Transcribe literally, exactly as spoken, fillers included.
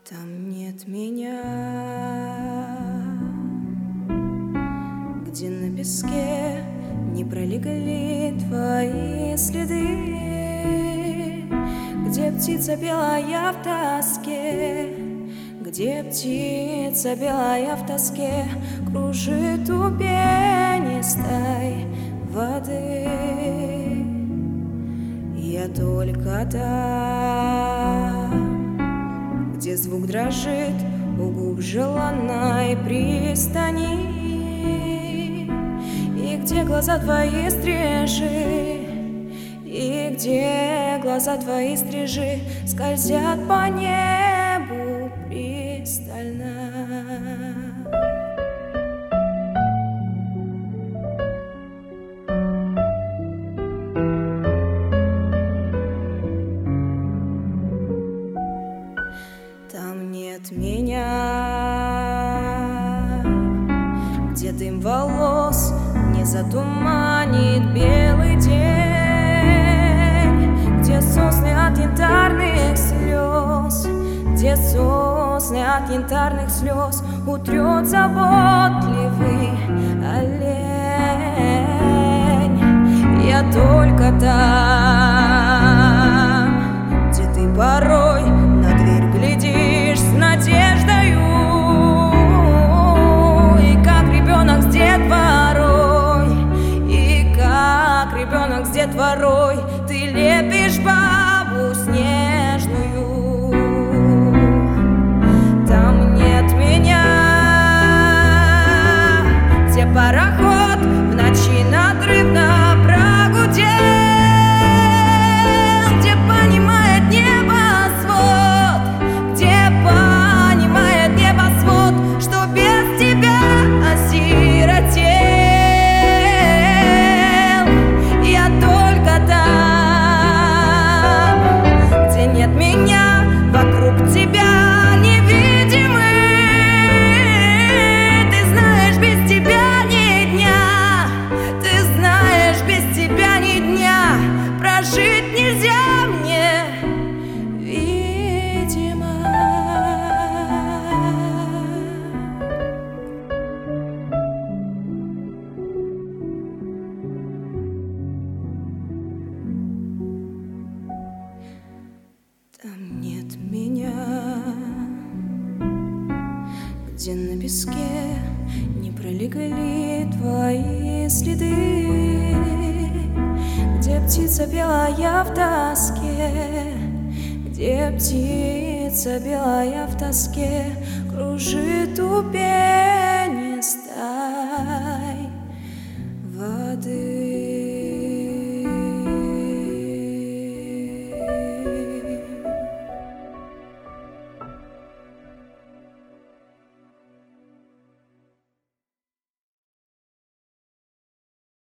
Там нет меня, где на песке не пролегли твои следы, где птица белая в тоске, где птица белая в тоске кружит у пенистой воды. Я только там, где звук дрожит у губ желанной пристани, и где глаза твои стрижи, и где глаза твои стрижи скользят по небу пристально. Там нет меня, где дым волос не затуманит белый день, где сосны от янтарных слез, где сосны от янтарных слез утрет заботливый олень. Я только там, где ты порой на дверь глядишь с надеждою, и как ребенок с детворой, и как ребенок с детворой ты лепишь бабу снежную. Там нет меня, где пароход в ночи надрывно прогудел, где понимает небосвод, где понимает небосвод, что без тебя осиротел. Я только там, где нет меня, вокруг тебя невидимый. Ты знаешь, без тебя ни дня, ты знаешь, без тебя ни дня прожить нельзя мне, видимо. Там нет меня, где на песке не пролегли твои следы, где птица белая в тоске, где птица белая в тоске кружит у пенистой